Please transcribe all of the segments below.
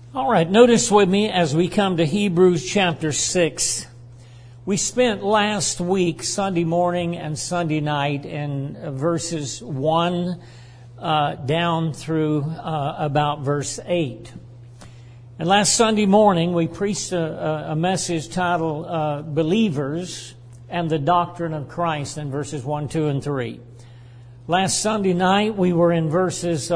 All right, notice with me as we come to Hebrews chapter 6. We spent last week, Sunday morning and Sunday night, in verses 1 down through about verse 8. And last Sunday morning, we preached a message titled Believers and the Doctrine of Christ in verses 1, 2, and 3. Last Sunday night, we were in verses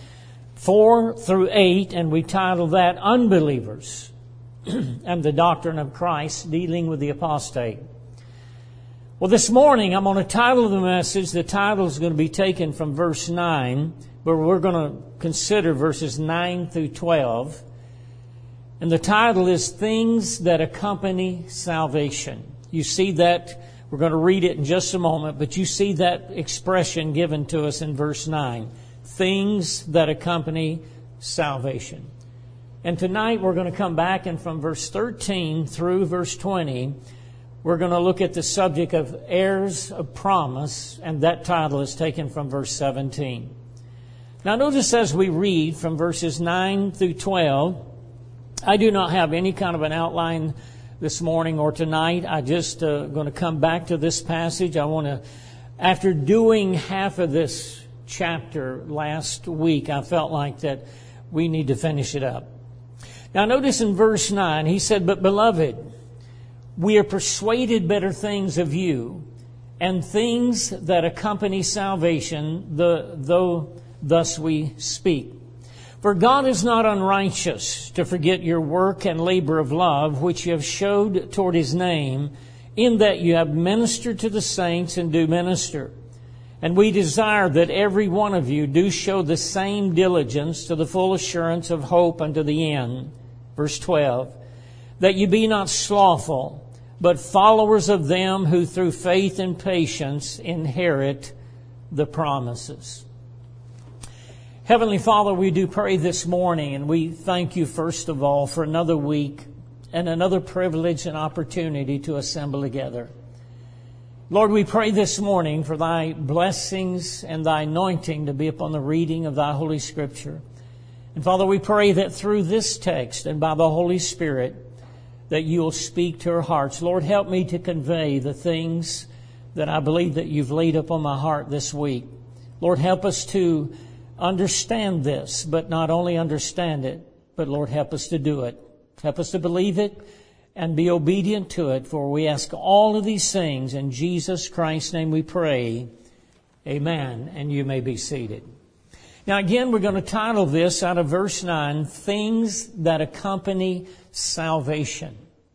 4 through 8, and we titled that Unbelievers and the Doctrine of Christ, dealing with the apostate. Well, this morning I'm going to title the message. The title is going to be taken from verse 9, but we're going to consider verses 9 through 12. And the title is Things That Accompany Salvation. You see that, we're going to read it in just a moment, but you see that expression given to us in verse 9. Things that accompany salvation. And tonight we're going to come back, and from verse 13 through verse 20, we're going to look at the subject of heirs of promise, and that title is taken from verse 17. Now notice as we read from verses 9 through 12, I do not have any kind of an outline this morning or tonight. I just going to come back to this passage. I want to, after doing half of this chapter last week, I felt like that we need to finish it up. Now notice in verse 9, he said, "But beloved, we are persuaded better things of you, and things that accompany salvation, though thus we speak. For God is not unrighteous to forget your work and labor of love, which you have showed toward His name, in that you have ministered to the saints and do minister. And we desire that every one of you do show the same diligence to the full assurance of hope unto the end." Verse 12, "That you be not slothful, but followers of them who through faith and patience inherit the promises." Heavenly Father, we do pray this morning, and we thank you first of all for another week and another privilege and opportunity to assemble together. Lord, we pray this morning for Thy blessings and Thy anointing to be upon the reading of Thy Holy Scripture. And Father, we pray that through this text and by the Holy Spirit that You will speak to our hearts. Lord, help me to convey the things that I believe that You've laid upon my heart this week. Lord, help us to understand this, but not only understand it, but Lord, help us to do it. Help us to believe it and be obedient to it, for we ask all of these things in Jesus Christ's name we pray. Amen. And you may be seated. Now again, we're going to title this out of verse 9, Things That Accompany Salvation.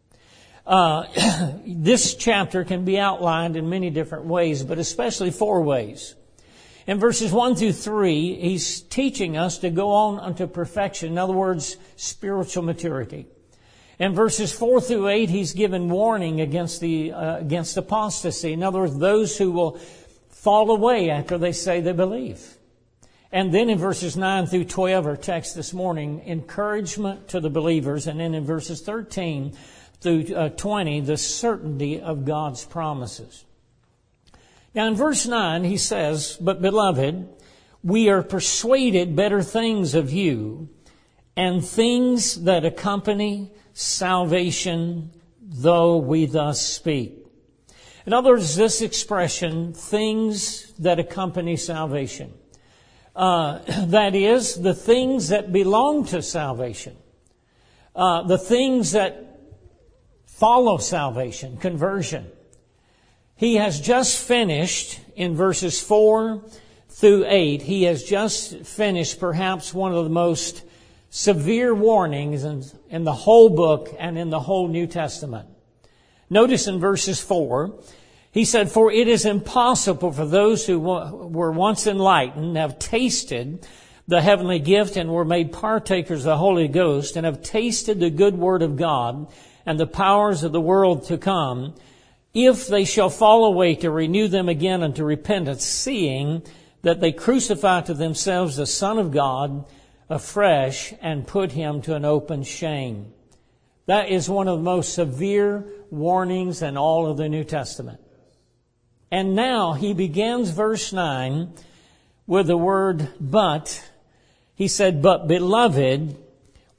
This chapter can be outlined in many different ways, but especially 4 ways. In verses 1 through 3, he's teaching us to go on unto perfection. In other words, spiritual maturity. In verses 4 through 8, he's given warning against apostasy. In other words, those who will fall away after they say they believe. And then in verses 9 through 12, our text this morning, encouragement to the believers. And then in verses 13 through 20, the certainty of God's promises. Now in verse 9, he says, "But beloved, we are persuaded better things of you, and things that accompany salvation, though we thus speak." In other words, this expression, things that accompany salvation, that is, the things that belong to salvation, the things that follow salvation, conversion. He has just finished in verses 4 through 8, he has just finished perhaps one of the most severe warnings in the whole book and in the whole New Testament. Notice in verses 4, he said, "For it is impossible for those who were once enlightened, have tasted the heavenly gift and were made partakers of the Holy Ghost, and have tasted the good word of God and the powers of the world to come, if they shall fall away, to renew them again unto repentance, seeing that they crucify to themselves the Son of God afresh and put Him to an open shame." That is one of the most severe warnings in all of the New Testament. And now he begins verse 9 with the word "but." He said, "But beloved,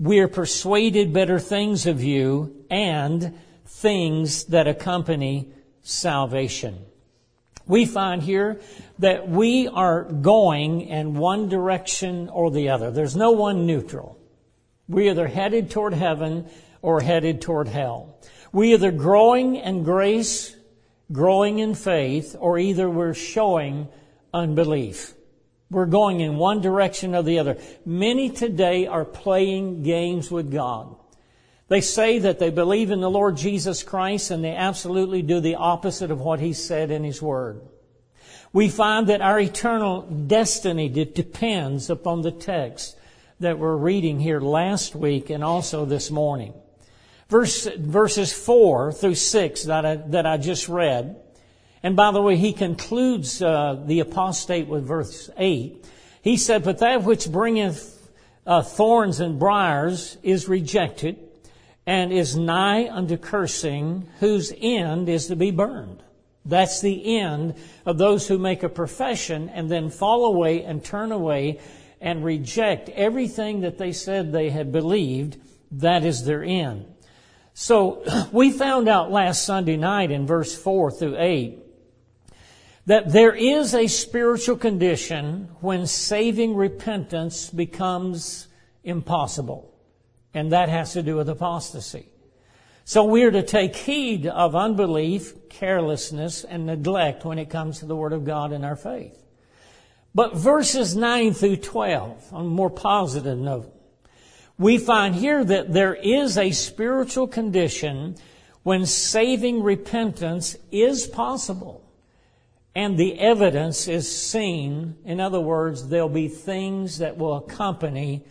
we are persuaded better things of you, and things that accompany salvation. We find here that we are going in one direction or the other. There's no one neutral. We're either headed toward heaven or headed toward hell. We're either growing in grace, growing in faith, or either we're showing unbelief. We're going in one direction or the other. Many today are playing games with God. They say that they believe in the Lord Jesus Christ, and they absolutely do the opposite of what He said in His Word. We find that our eternal destiny depends upon the text that we're reading here last week and also this morning. Verses 4 through 6 that I just read. And by the way, he concludes the apostate with verse 8. He said, "But that which bringeth thorns and briars is rejected, and is nigh unto cursing, whose end is to be burned." That's the end of those who make a profession and then fall away and turn away and reject everything that they said they had believed. That is their end. So we found out last Sunday night in verse 4 through 8 that there is a spiritual condition when saving repentance becomes impossible. And that has to do with apostasy. So we are to take heed of unbelief, carelessness, and neglect when it comes to the Word of God in our faith. But verses 9 through 12, on a more positive note, we find here that there is a spiritual condition when saving repentance is possible. And the evidence is seen. In other words, there'll be things that will accompany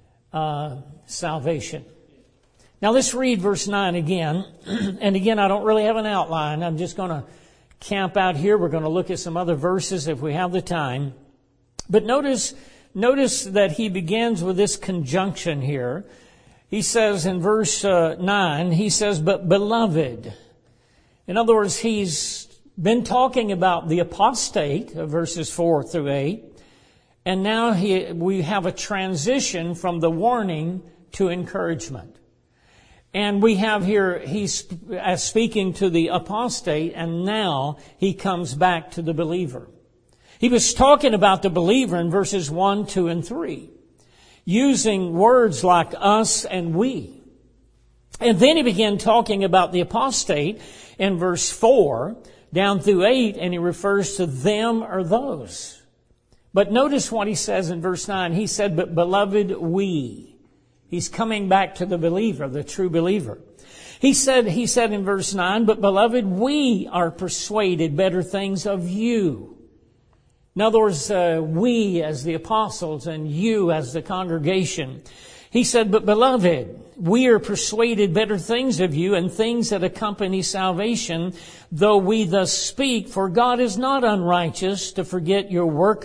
salvation. Now let's read verse 9 again. And again, I don't really have an outline. I'm just going to camp out here. We're going to look at some other verses if we have the time. But notice that he begins with this conjunction here. He says in verse 9, he says, "But beloved." In other words, he's been talking about the apostate, verses 4 through 8. And now we have a transition from the warning to encouragement. And we have here, he's speaking to the apostate, and now he comes back to the believer. He was talking about the believer in verses 1, 2, and 3, using words like us and we. And then he began talking about the apostate in verse 4 down through 8, and he refers to them or those. But notice what he says in verse 9. He said, "But beloved, we." He's coming back to the believer, the true believer. He said in verse 9, "But beloved, we are persuaded better things of you." In other words, we as the apostles and you as the congregation. He said, "But beloved, we are persuaded better things of you, and things that accompany salvation, though we thus speak. For God is not unrighteous to forget your work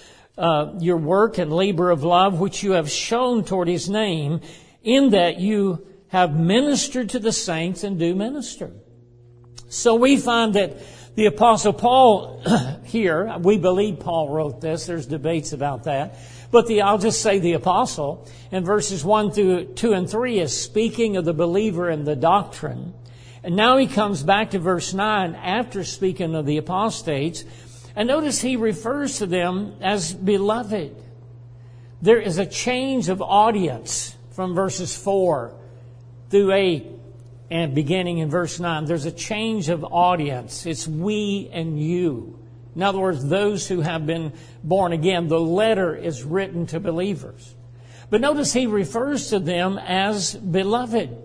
and labor of love, which you have shown toward His name, in that you have ministered to the saints and do minister." So we find that the Apostle Paul here, we believe Paul wrote this. There's debates about that. But I'll just say the Apostle in verses 1 through 2 and 3 is speaking of the believer and the doctrine. And now he comes back to verse 9 after speaking of the apostates. And notice he refers to them as beloved. There is a change of audience from verses 4 through 8 and beginning in verse 9. There's a change of audience. It's we and you. In other words, those who have been born again. The letter is written to believers. But notice he refers to them as beloved.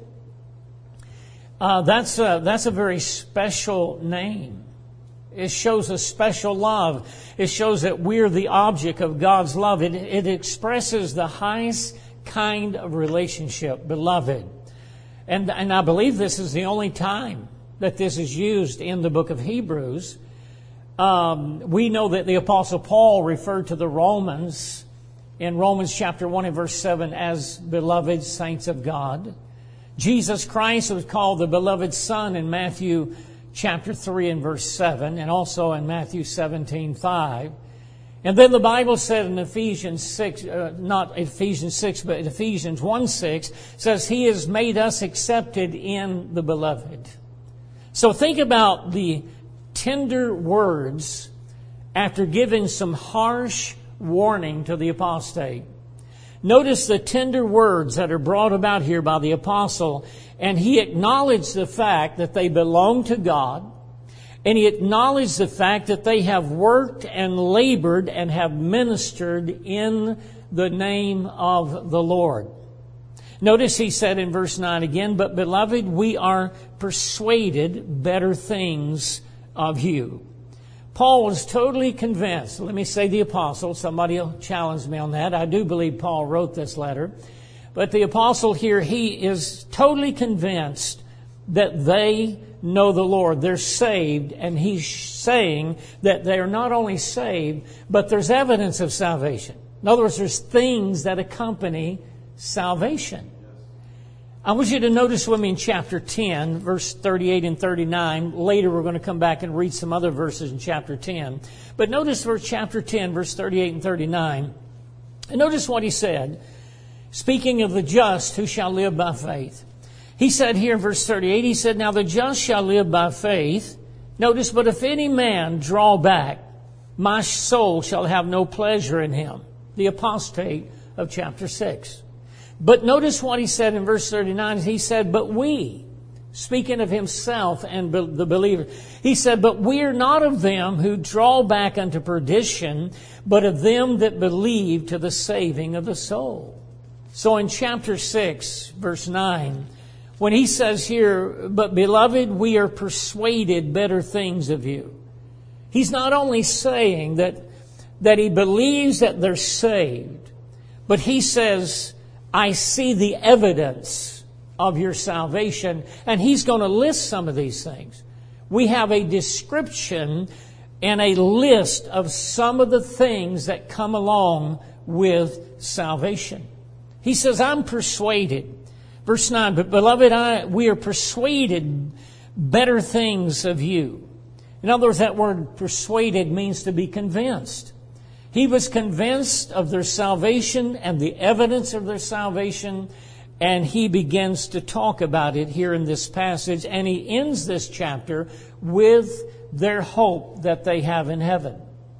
That's a very special name. It shows a special love. It shows that we're the object of God's love. It expresses the highest kind of relationship, beloved. And I believe this is the only time that this is used in the book of Hebrews. We know that the Apostle Paul referred to the Romans in Romans chapter 1 and verse 7 as beloved saints of God. Jesus Christ was called the beloved Son in Matthew chapter 3 and verse 7, and also in Matthew 17:5. And then the Bible said in Ephesians 6, not Ephesians 6, but Ephesians 1:6, says He has made us accepted in the Beloved. So think about the tender words after giving some harsh warning to the apostate. Notice the tender words that are brought about here by the apostle, and he acknowledged the fact that they belong to God, and he acknowledged the fact that they have worked and labored and have ministered in the name of the Lord. Notice he said in verse 9 again, "But beloved, we are persuaded better things of you." Paul was totally convinced. Let me say the apostle. Somebody will challenge me on that. I do believe Paul wrote this letter. But the apostle here, he is totally convinced that they know the Lord. They're saved. And he's saying that they are not only saved, but there's evidence of salvation. In other words, there's things that accompany salvation. I want you to notice with me in chapter 10, verse 38 and 39. Later we're going to come back and read some other verses in chapter 10. But notice chapter 10, verse 38 and 39. And notice what he said, speaking of the just who shall live by faith. He said here in verse 38, he said, "Now the just shall live by faith." Notice, "But if any man draw back, my soul shall have no pleasure in him." The apostate of chapter 6. But notice what he said in verse 39. He said, "But we," speaking of himself and the believer, he said, "But we are not of them who draw back unto perdition, but of them that believe to the saving of the soul." So in chapter 6, verse 9, when he says here, "But beloved, we are persuaded better things of you," he's not only saying that he believes that they're saved, but he says, "I see the evidence of your salvation." And he's going to list some of these things. We have a description and a list of some of the things that come along with salvation. He says, "I'm persuaded." Verse 9, "But beloved, we are persuaded better things of you." In other words, that word persuaded means to be convinced. He was convinced of their salvation and the evidence of their salvation, and he begins to talk about it here in this passage, and he ends this chapter with their hope that they have in heaven.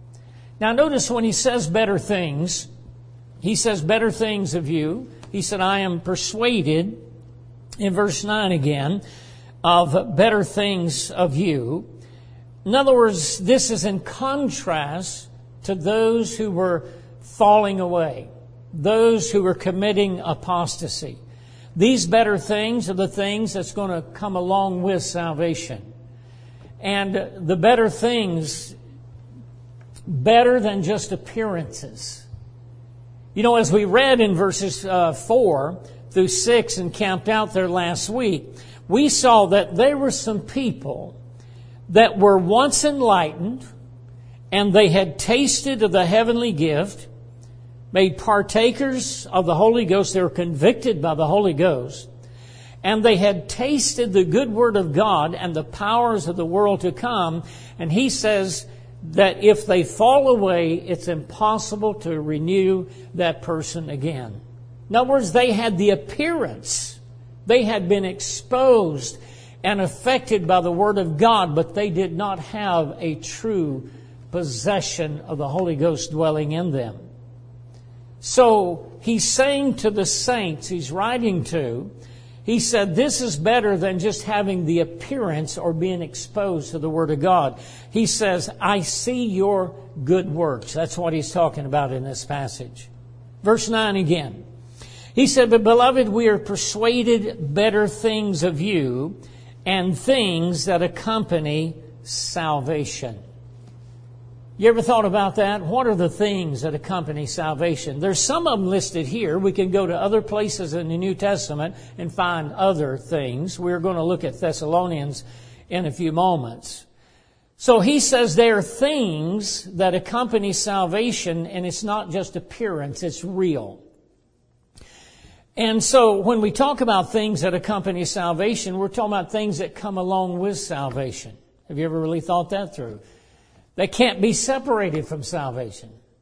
Now notice when he says better things, he says better things of you. He said, "I am persuaded," in verse 9 again, "of better things of you." In other words, this is in contrast to those who were falling away, those who were committing apostasy. These better things are the things that's going to come along with salvation. And the better things, better than just appearances. You know, as we read in verses 4 through 6 and camped out there last week, we saw that there were some people that were once enlightened, and they had tasted of the heavenly gift, made partakers of the Holy Ghost. They were convicted by the Holy Ghost. And they had tasted the good word of God and the powers of the world to come. And he says that if they fall away, it's impossible to renew that person again. In other words, they had the appearance. They had been exposed and affected by the word of God, but they did not have a true possession of the Holy Ghost dwelling in them. So he's saying to the saints he's writing to, he said, this is better than just having the appearance or being exposed to the Word of God. He says, "I see your good works." That's what he's talking about in this passage. Verse 9 again. He said, "But beloved, we are persuaded better things of you, and things that accompany salvation." You ever thought about that? What are the things that accompany salvation? There's some of them listed here. We can go to other places in the New Testament and find other things. We're going to look at Thessalonians in a few moments. So he says there are things that accompany salvation, and it's not just appearance, it's real. And so when we talk about things that accompany salvation, we're talking about things that come along with salvation. Have you ever really thought that through? They can't be separated from salvation.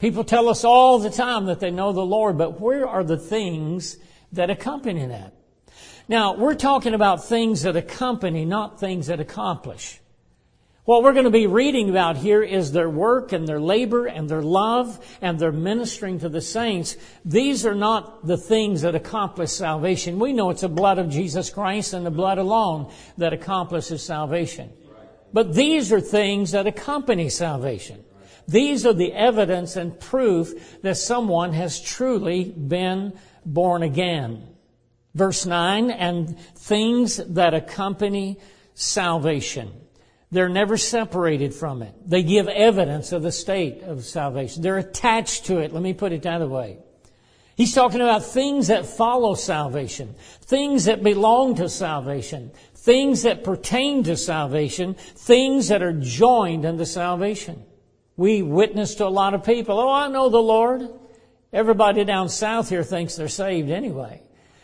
People tell us all the time that they know the Lord, but where are the things that accompany that? Now, we're talking about things that accompany, not things that accomplish. What we're going to be reading about here is their work and their labor and their love and their ministering to the saints. These are not the things that accomplish salvation. We know it's the blood of Jesus Christ and the blood alone that accomplishes salvation. But these are things that accompany salvation. These are the evidence and proof that someone has truly been born again. Verse 9, and things that accompany salvation. They're never separated from it. They give evidence of the state of salvation. They're attached to it. Let me put it that way. He's talking about things that follow salvation, things that belong to salvation, things that pertain to salvation, things that are joined unto salvation. We witness to a lot of people, oh, I know the Lord. Everybody down south here thinks they're saved anyway.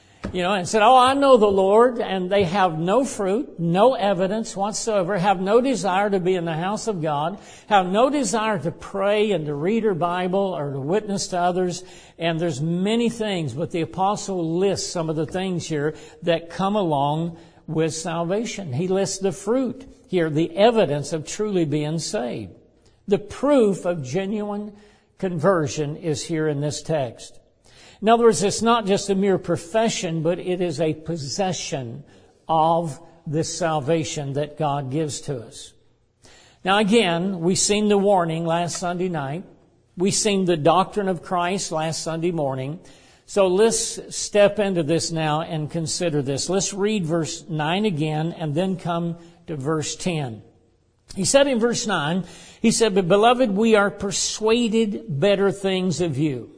And said, oh, I know the Lord, and they have no fruit, no evidence whatsoever, have no desire to be in the house of God, have no desire to pray and to read her Bible or to witness to others. And there's many things, but the apostle lists some of the things here that come along with salvation. He lists the fruit here, the evidence of truly being saved. The proof of genuine conversion is here in this text. In other words, it's not just a mere profession, but it is a possession of this salvation that God gives to us. Now again, we've seen the warning last Sunday night. We've seen the doctrine of Christ last Sunday morning. So let's step into this now and consider this. Let's read verse 9 again and then come to verse 10. He said in verse 9, he said, but beloved, we are persuaded better things of you,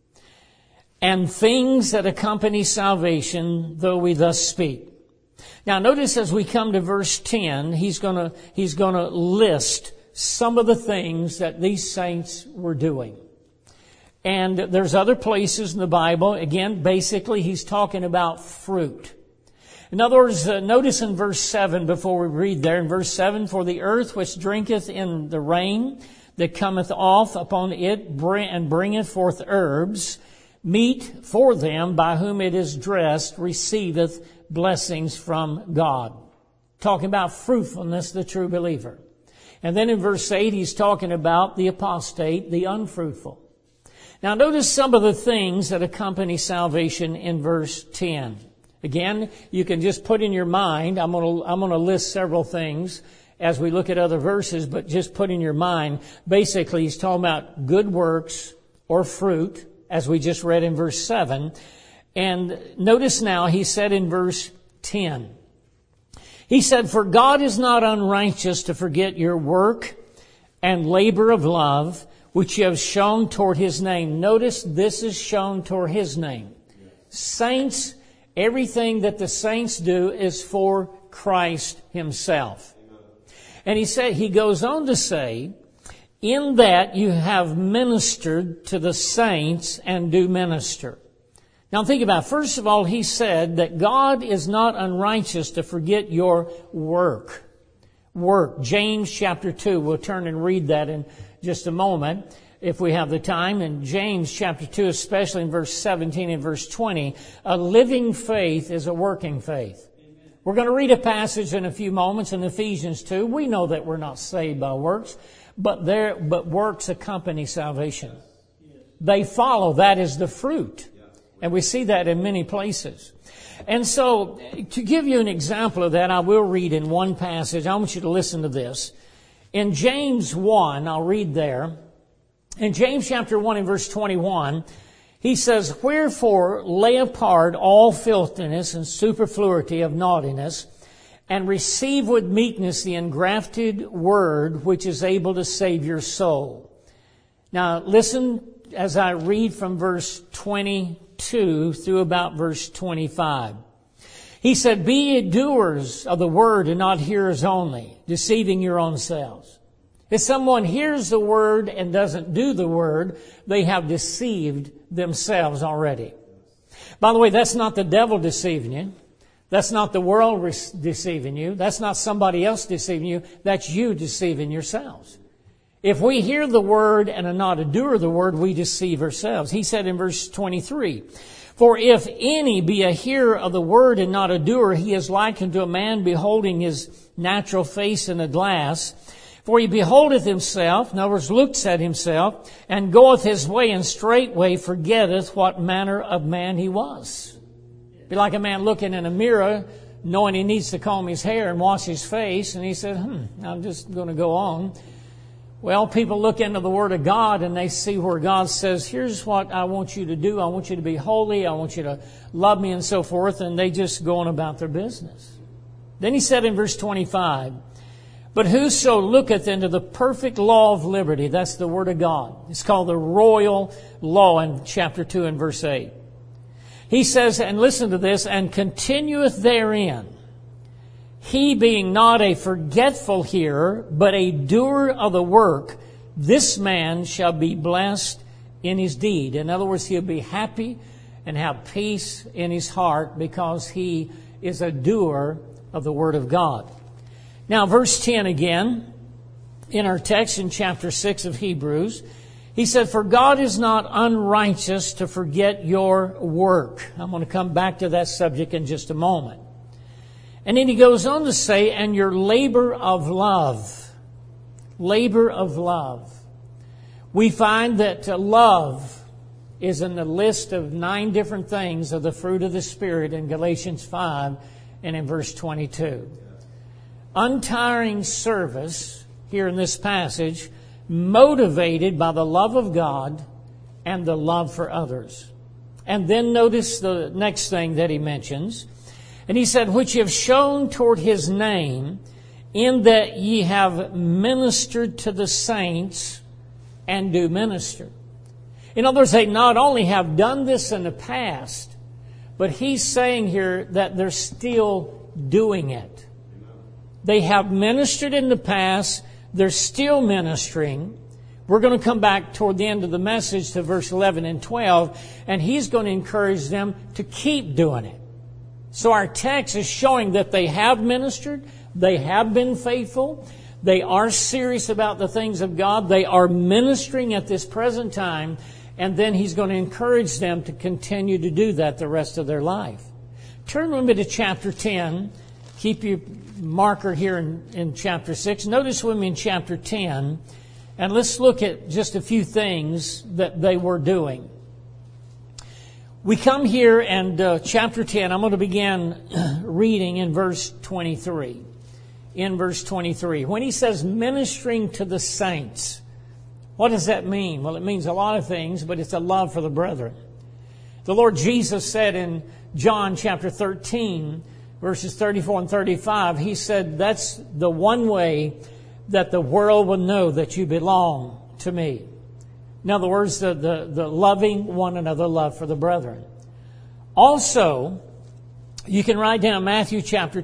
and things that accompany salvation, though we thus speak. Now notice as we come to verse 10, he's gonna list some of the things that these saints were doing. And there's other places in the Bible, again, basically he's talking about fruit. In other words, notice in verse 7, before we read there, in verse 7, for the earth which drinketh in the rain that cometh off upon it and bringeth forth herbs, meat for them by whom it is dressed receiveth blessings from God. Talking about fruitfulness, the true believer. And then in verse 8, he's talking about the apostate, the unfruitful. Now notice some of the things that accompany salvation in verse 10. Again, you can just put in your mind, I'm going to list several things as we look at other verses, but just put in your mind, basically he's talking about good works or fruit, as we just read in verse 7. And notice now, he said in verse 10, he said, for God is not unrighteous to forget your work and labor of love, which you have shown toward his name. Notice this is shown toward his name. Saints, everything that the saints do is for Christ himself. And he goes on to say, in that you have ministered to the saints and do minister. Now think about it. First of all, he said that God is not unrighteous to forget your work. Work. James chapter 2. We'll turn and read that in just a moment if we have the time. In James chapter 2, especially in verse 17 and verse 20, a living faith is a working faith. We're going to read a passage in a few moments in Ephesians 2. We know that we're not saved by works. But works accompany salvation. They follow. That is the fruit. And we see that in many places. And so, to give you an example of that, I will read in one passage. I want you to listen to this. In James 1, I'll read there. In James chapter 1 and verse 21, he says, wherefore lay apart all filthiness and superfluity of naughtiness, and receive with meekness the engrafted word which is able to save your soul. Now listen as I read from verse 22 through about verse 25. He said, be ye doers of the word and not hearers only, deceiving your own selves. If someone hears the word and doesn't do the word, they have deceived themselves already. By the way, that's not the devil deceiving you. That's not the world deceiving you. That's not somebody else deceiving you. That's you deceiving yourselves. If we hear the word and are not a doer of the word, we deceive ourselves. He said in verse 23, for if any be a hearer of the word and not a doer, he is likened to a man beholding his natural face in a glass. For he beholdeth himself, in other words, looks at himself, and goeth his way, and straightway forgetteth what manner of man he was. Be like a man looking in a mirror, knowing he needs to comb his hair and wash his face, and he said, I'm just going to go on. Well, people look into the Word of God and they see where God says, here's what I want you to do. I want you to be holy. I want you to love me and so forth. And they just go on about their business. Then he said in verse 25, but whoso looketh into the perfect law of liberty, that's the Word of God. It's called the royal law in chapter 2 and verse 8. He says, and listen to this, and continueth therein, he being not a forgetful hearer, but a doer of the work, this man shall be blessed in his deed. In other words, he'll be happy and have peace in his heart because he is a doer of the Word of God. Now, verse 10 again, in our text in chapter 6 of Hebrews, he said, for God is not unrighteous to forget your work. I'm going to come back to that subject in just a moment. And then he goes on to say, and your labor of love. Labor of love. We find that love is in the list of 9 different things of the fruit of the Spirit in Galatians 5 and in verse 22. Untiring service, here in this passage, motivated by the love of God and the love for others. And then notice the next thing that he mentions. And he said, which ye have shown toward his name, in that ye have ministered to the saints and do minister. In other words, they not only have done this in the past, but he's saying here that they're still doing it. They have ministered in the past. They're still ministering. We're going to come back toward the end of the message to verse 11 and 12, and he's going to encourage them to keep doing it. So our text is showing that they have ministered, they have been faithful, they are serious about the things of God, they are ministering at this present time, and then he's going to encourage them to continue to do that the rest of their life. Turn with me to chapter 10. Keep your marker here in chapter 6. Notice with me in chapter 10, and let's look at just a few things that they were doing. We come here and chapter 10, I'm going to begin reading in verse 23. In verse 23, when he says ministering to the saints, what does that mean? Well, it means a lot of things, but it's a love for the brethren. The Lord Jesus said in John chapter 13, verses 34 and 35, he said, that's the one way that the world will know that you belong to me. In other words, the loving one another, love for the brethren. Also, you can write down Matthew chapter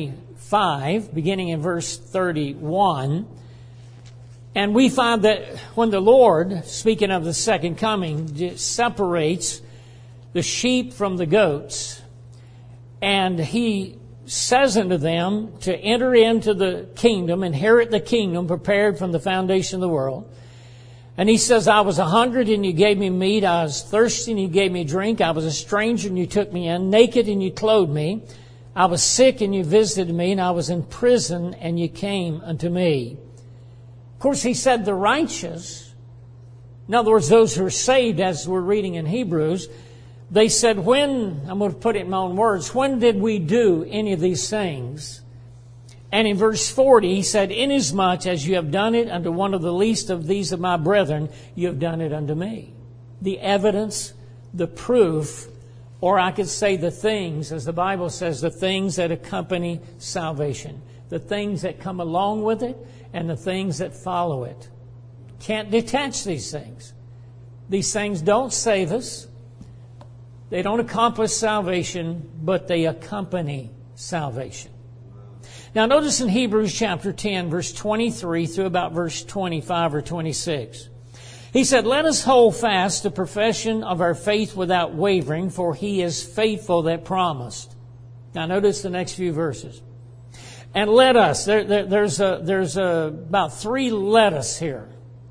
25, beginning in verse 31. And we find that when the Lord, speaking of the second coming, separates the sheep from the goats, and he says unto them to enter into the kingdom, inherit the kingdom prepared from the foundation of the world. And he says, I was hungry and you gave me meat. I was thirsty and you gave me drink. I was a stranger and you took me in. Naked and you clothed me. I was sick and you visited me. And I was in prison and you came unto me. Of course, he said the righteous, in other words, those who are saved, as we're reading in Hebrews, they said, when, I'm going to put it in my own words, when did we do any of these things? And in verse 40, he said, inasmuch as you have done it unto one of the least of these of my brethren, you have done it unto me. The evidence, the proof, or I could say the things, as the Bible says, the things that accompany salvation. The things that come along with it and the things that follow it. Can't detach these things. These things don't save us. They don't accomplish salvation, but they accompany salvation. Now notice in Hebrews chapter 10, verse 23 through about verse 25 or 26. He said, let us hold fast the profession of our faith without wavering, for he is faithful that promised. Now notice the next few verses. And let us, there's about 3 let us here.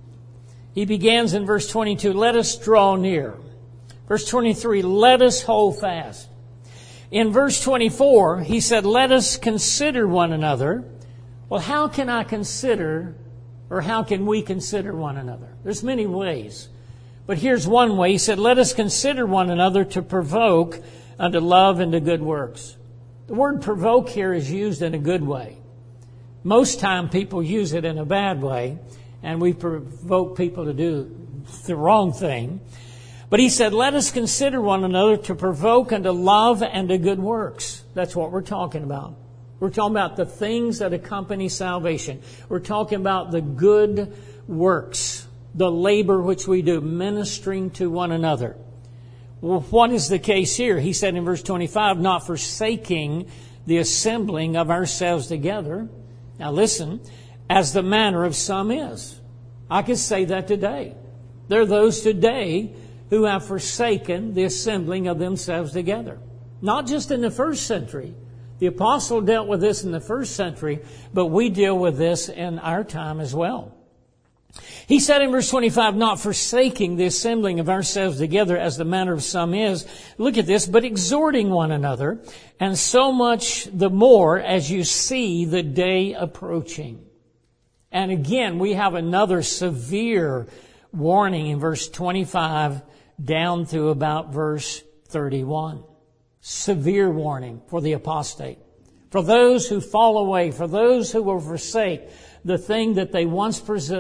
He begins in verse 22, let us draw near. Verse 23, let us hold fast. In verse 24, he said, let us consider one another. Well, how can I consider, or how can we consider one another? There's many ways. But here's one way. He said, let us consider one another to provoke unto love and to good works. The word provoke here is used in a good way. Most time people use it in a bad way, and we provoke people to do the wrong thing. But he said, let us consider one another to provoke unto love and to good works. That's what we're talking about. We're talking about the things that accompany salvation. We're talking about the good works, the labor which we do, ministering to one another. Well, what is the case here? He said in verse 25, not forsaking the assembling of ourselves together. Now listen, as the manner of some is. I could say that today. There are those today who have forsaken the assembling of themselves together. Not just in the first century. The apostle dealt with this in the first century, but we deal with this in our time as well. He said in verse 25, not forsaking the assembling of ourselves together as the manner of some is. Look at this, but exhorting one another, and so much the more as you see the day approaching. And again, we have another severe warning in verse 25 down through about verse 31. Severe warning for the apostate. For those who fall away, for those who will forsake the thing that they once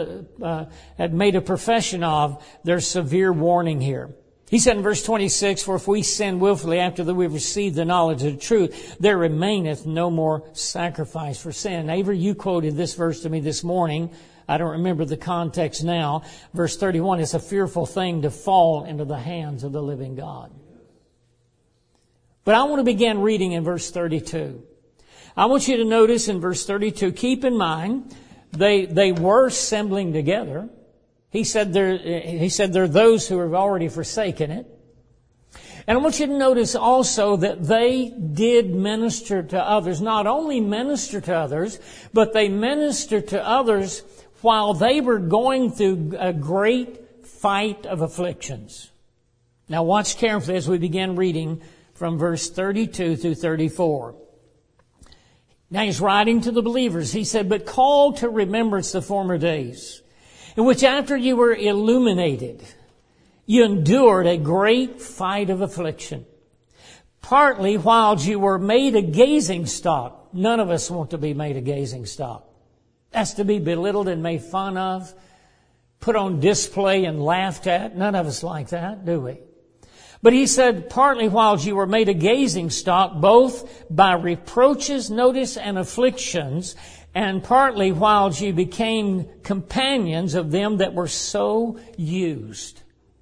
had made a profession of, there's severe warning here. He said in verse 26, for if we sin willfully after that we've received the knowledge of the truth, there remaineth no more sacrifice for sin. Avery, you quoted this verse to me this morning. I don't remember the context now. Verse 31, it's a fearful thing to fall into the hands of the living God. But I want to begin reading in verse 32. I want you to notice in verse 32, keep in mind, they were assembling together. He said there are those who have already forsaken it. And I want you to notice also that they did minister to others. Not only minister to others, but they ministered to others while they were going through a great fight of afflictions. Now watch carefully as we begin reading from verse 32 through 34. Now he's writing to the believers. He said, but call to remembrance the former days, in which after you were illuminated, you endured a great fight of affliction. Partly while you were made a gazing stock. None of us want to be made a gazing stock. That's to be belittled and made fun of, put on display and laughed at. None of us like that, do we? But he said, partly while you were made a gazing stock, both by reproaches, notice, and afflictions, and partly while you became companions of them that were so used.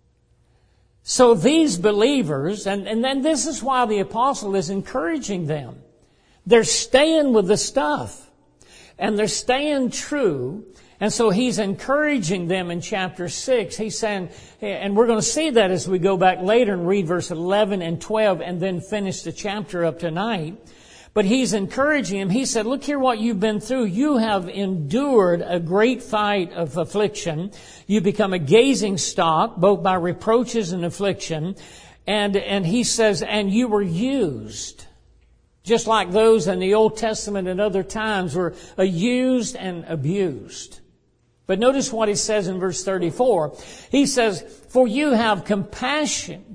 So these believers, and then this is why the apostle is encouraging them. They're staying with the stuff, and they're staying true. And so he's encouraging them in chapter 6. He's saying, and we're going to see that as we go back later and read verse 11 and 12 and then finish the chapter up tonight. But he's encouraging him. He said, look here what you've been through. You have endured a great fight of affliction. You become a gazing stock, both by reproaches and affliction. And he says, and you were used. Just like those in the Old Testament and other times were used and abused. But notice what he says in verse 34. He says, for you have compassion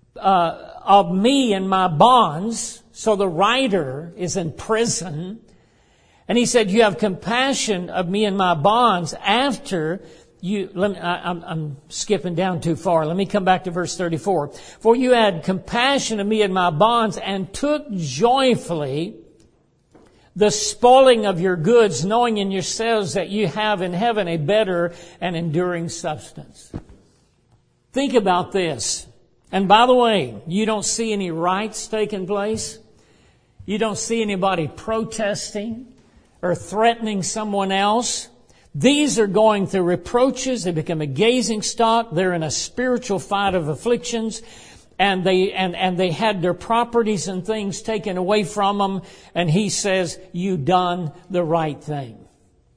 of me and my bonds. So the writer is in prison. And he said, you have compassion of me and my bonds after you. I'm skipping down too far. Let me come back to verse 34. For you had compassion of me and my bonds and took joyfully the spoiling of your goods, knowing in yourselves that you have in heaven a better and enduring substance. Think about this. And by the way, you don't see any riots taking place. You don't see anybody protesting or threatening someone else. These are going through reproaches. They become a gazing stock. They're in a spiritual fight of afflictions. And they had their properties and things taken away from them. And he says, you done the right thing.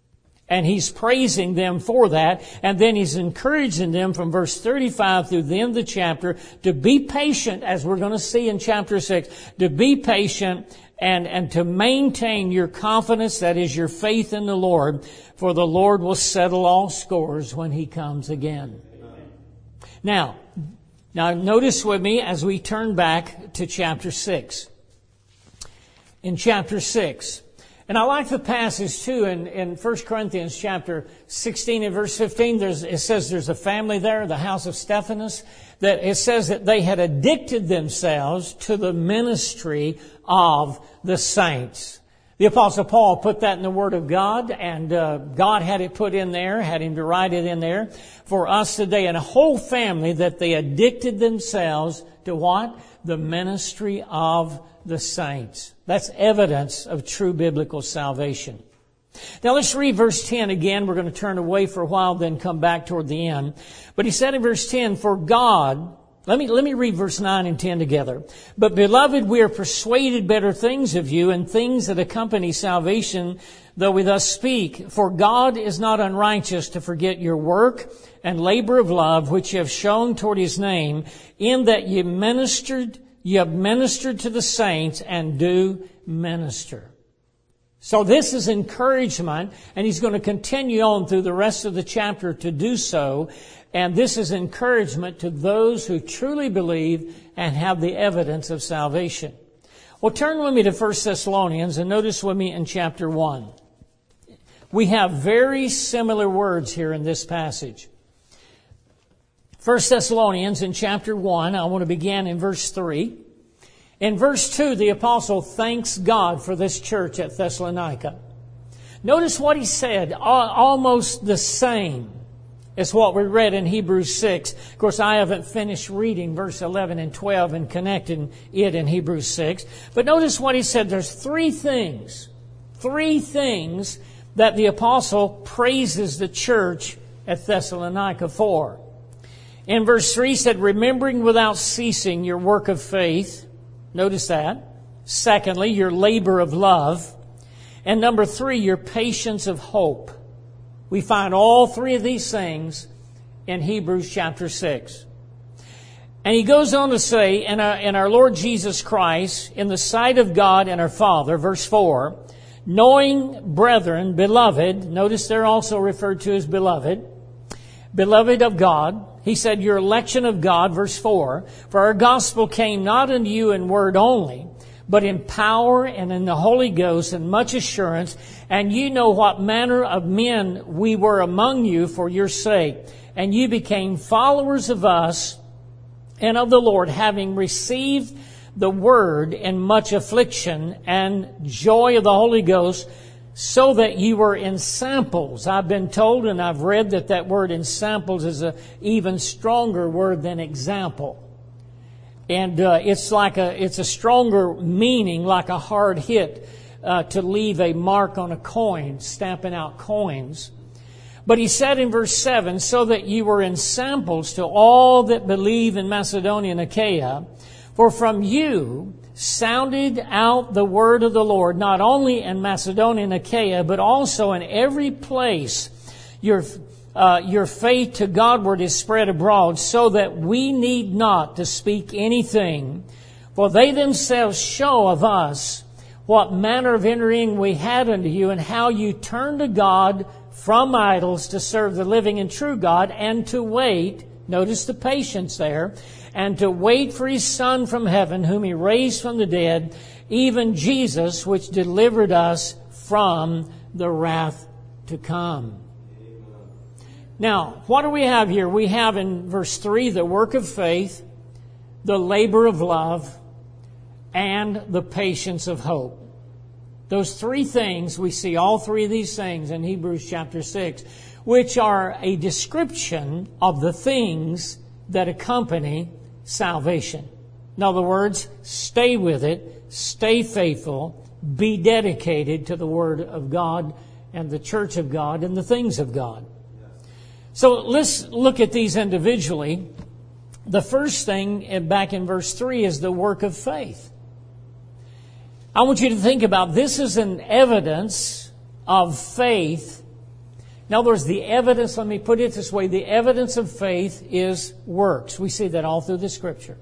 And he's praising them for that. And then he's encouraging them from verse 35 through the end of the chapter to be patient, as we're going to see in chapter 6, to be patient and to maintain your confidence, that is your faith in the Lord, for the Lord will settle all scores when he comes again. Now notice with me as we turn back to chapter 6. In chapter 6, and I like the passage too in 1 Corinthians chapter 16 and verse 15. It says there's a family there, the house of Stephanas, that it says that they had addicted themselves to the ministry of the saints. The Apostle Paul put that in the Word of God, and God had it put in there, had him to write it in there for us today. And a whole family that they addicted themselves to what? The ministry of the saints. That's evidence of true biblical salvation. Now let's read verse 10 again. We're going to turn away for a while, then come back toward the end. But he said in verse 10, for God, let me read verse 9 and 10 together. But beloved, we are persuaded better things of you and things that accompany salvation, though we thus speak. For God is not unrighteous to forget your work and labor of love, which you have shown toward his name, in that you have ministered to the saints and do minister. So this is encouragement, and he's going to continue on through the rest of the chapter to do so. And this is encouragement to those who truly believe and have the evidence of salvation. Well, turn with me to 1 Thessalonians and notice with me in chapter 1. We have very similar words here in this passage. 1 Thessalonians in chapter 1, I want to begin in verse 3. In verse 2, the apostle thanks God for this church at Thessalonica. Notice what he said, almost the same as what we read in Hebrews 6. Of course, I haven't finished reading verse 11 and 12 and connecting it in Hebrews 6. But notice what he said. There's three things that the apostle praises the church at Thessalonica for. In verse 3 he said, remembering without ceasing your work of faith. Notice that. Secondly, your labor of love. And number 3, your patience of hope. We find all three of these things in Hebrews chapter 6. And he goes on to say, in our Lord Jesus Christ, in the sight of God and our Father, verse 4, knowing, brethren, beloved, notice they're also referred to as beloved of God. He said, your election of God, verse 4, for our gospel came not unto you in word only, but in power and in the Holy Ghost and much assurance. And you know what manner of men we were among you for your sake. And you became followers of us and of the Lord, having received the word in much affliction and joy of the Holy Ghost, so that you were in samples. I've been told and I've read that word in samples is an even stronger word than example. And it's a stronger meaning, like a hard hit, to leave a mark on a coin, stamping out coins. But he said in verse 7, so that you were in samples to all that believe in Macedonia and Achaia, for from you sounded out the word of the Lord, not only in Macedonia and Achaia, but also in every place. Your faith to Godward is spread abroad, so that we need not to speak anything. For they themselves show of us what manner of entering we had unto you, and how you turned to God from idols to serve the living and true God, and to wait, notice the patience there, and to wait for his Son from heaven, whom he raised from the dead, even Jesus, which delivered us from the wrath to come. Now, what do we have here? We have in verse 3 the work of faith, the labor of love, and the patience of hope. Those three things, we see all three of these things in Hebrews chapter 6, which are a description of the things that accompany salvation. In other words, stay with it, stay faithful, be dedicated to the Word of God and the church of God and the things of God. So let's look at these individually. The first thing back in verse 3 is the work of faith. I want you to think about this as an evidence of faith In other words, the evidence, let me put it this way, the evidence of faith is works. We see that all through the Scripture.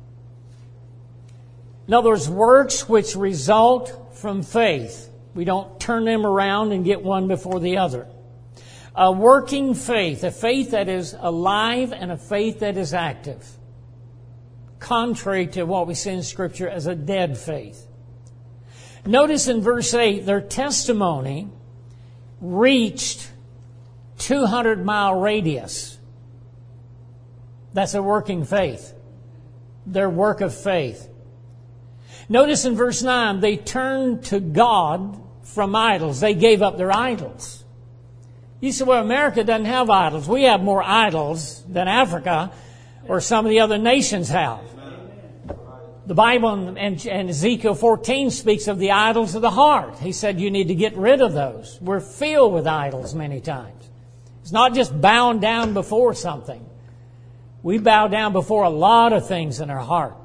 In other words, works which result from faith. We don't turn them around and get one before the other. A working faith, a faith that is alive and a faith that is active. Contrary to what we see in Scripture as a dead faith. Notice in verse 8, their testimony reached 200-mile radius. That's a working faith. Their work of faith. Notice in verse 9, they turned to God from idols. They gave up their idols. You say, well, America doesn't have idols. We have more idols than Africa or some of the other nations have. The Bible and Ezekiel 14 speaks of the idols of the heart. He said you need to get rid of those. We're filled with idols many times. It's not just bowing down before something. We bow down before a lot of things in our heart.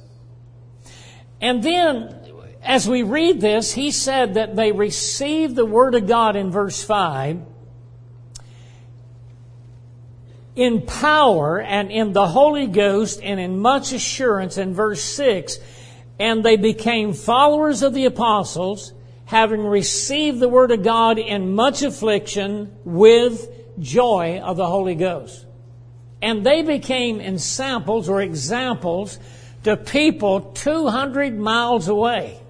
And then, as we read this, he said that they received the Word of God in verse 5 in power and in the Holy Ghost and in much assurance in verse 6. And they became followers of the apostles, having received the Word of God in much affliction with joy of the Holy Ghost. And they became ensamples or examples to people 200 miles away.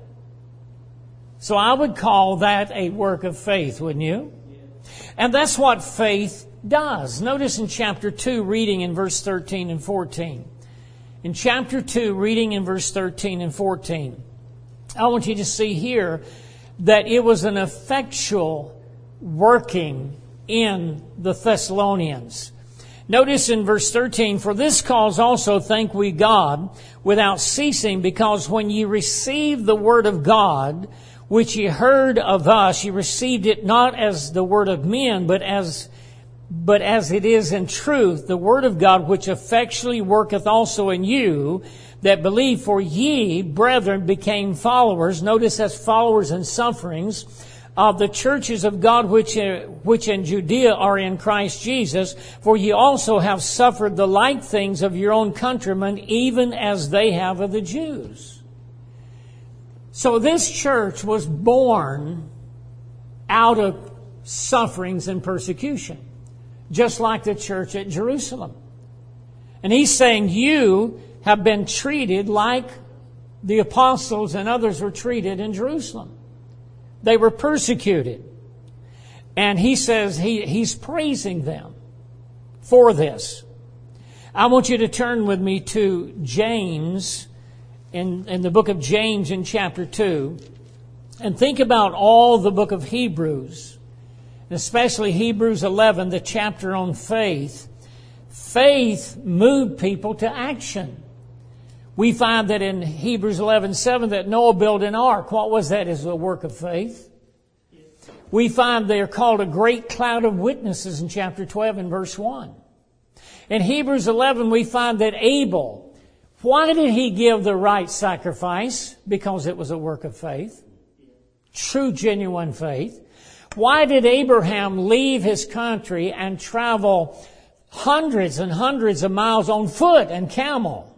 So I would call that a work of faith, wouldn't you? And that's what faith does. Notice in chapter 2, reading in verse 13 and 14. In chapter 2, reading in verse 13 and 14, I want you to see here that it was an effectual working in the Thessalonians. Notice in verse 13, for this cause also thank we God without ceasing, because when ye received the word of God, which ye heard of us, ye received it not as the word of men, but as it is in truth, the word of God, which effectually worketh also in you that believe. For ye, brethren, became followers, notice as followers in sufferings, of the churches of God which in Judea are in Christ Jesus, for ye also have suffered the like things of your own countrymen, even as they have of the Jews. So this church was born out of sufferings and persecution, just like the church at Jerusalem. And he's saying you have been treated like the apostles and others were treated in Jerusalem. They were persecuted. And he says he's praising them for this. I want you to turn with me to James, in the book of James in chapter 2, and think about all the book of Hebrews, especially Hebrews 11, the chapter on faith. Faith moved people to action. We find that in Hebrews 11:7 that Noah built an ark. What was that? Is a work of faith. We find they are called a great cloud of witnesses in chapter 12 and verse 1. In Hebrews 11 we find that Abel, why did he give the right sacrifice? Because it was a work of faith. True, genuine faith. Why did Abraham leave his country and travel hundreds and hundreds of miles on foot and camel?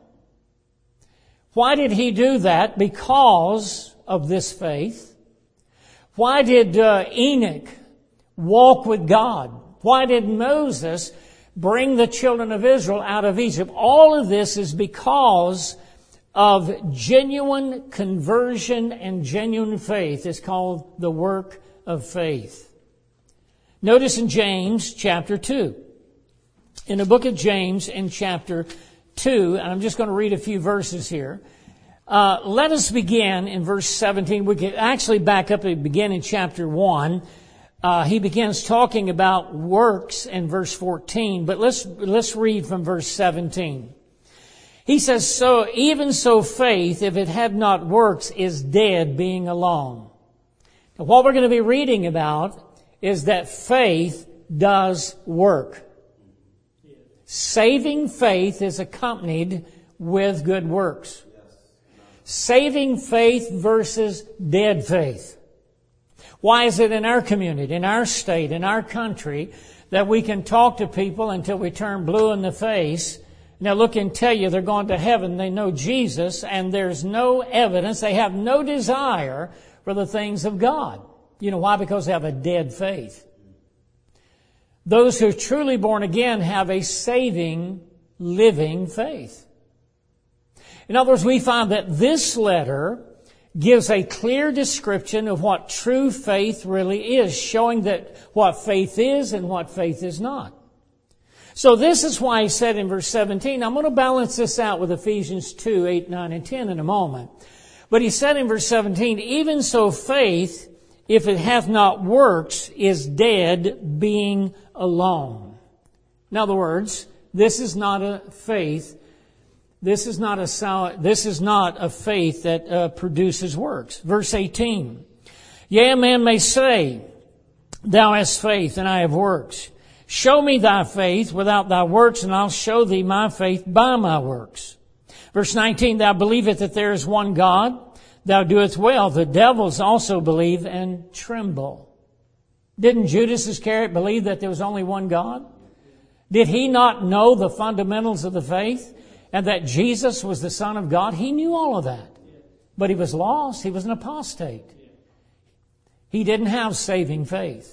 Why did he do that? Because of this faith. Why did Enoch walk with God? Why did Moses bring the children of Israel out of Egypt? All of this is because of genuine conversion and genuine faith. It's called the work of faith. Notice in James chapter 2. In the book of James in chapter 2, and I'm just going to read a few verses here. Let us begin in verse 17. We can actually back up and begin in chapter 1. He begins talking about works in verse 14, but let's read from verse 17. He says, so even so faith, if it had not works, is dead, being alone. Now, what we're going to be reading about is that faith does work. Saving faith is accompanied with good works. Saving faith versus dead faith. Why is it in our community, in our state, in our country, that we can talk to people until we turn blue in the face? Now look and tell you they're going to heaven, they know Jesus, and there's no evidence, they have no desire for the things of God. You know why? Because they have a dead faith. Those who are truly born again have a saving, living faith. In other words, we find that this letter gives a clear description of what true faith really is, showing that what faith is and what faith is not. So this is why he said in verse 17, I'm going to balance this out with Ephesians 2, 8, 9, and 10 in a moment. But he said in verse 17, even so faith, if it hath not works, is dead, being alone. In other words, this is not a faith. This is not a faith that produces works. Verse 18. Yea, a man may say, thou hast faith, and I have works. Show me thy faith without thy works, and I'll show thee my faith by my works. Verse 19. Thou believest that there is one God. Thou doest well. The devils also believe and tremble. Didn't Judas Iscariot believe that there was only one God? Did he not know the fundamentals of the faith and that Jesus was the Son of God? He knew all of that. But he was lost. He was an apostate. He didn't have saving faith.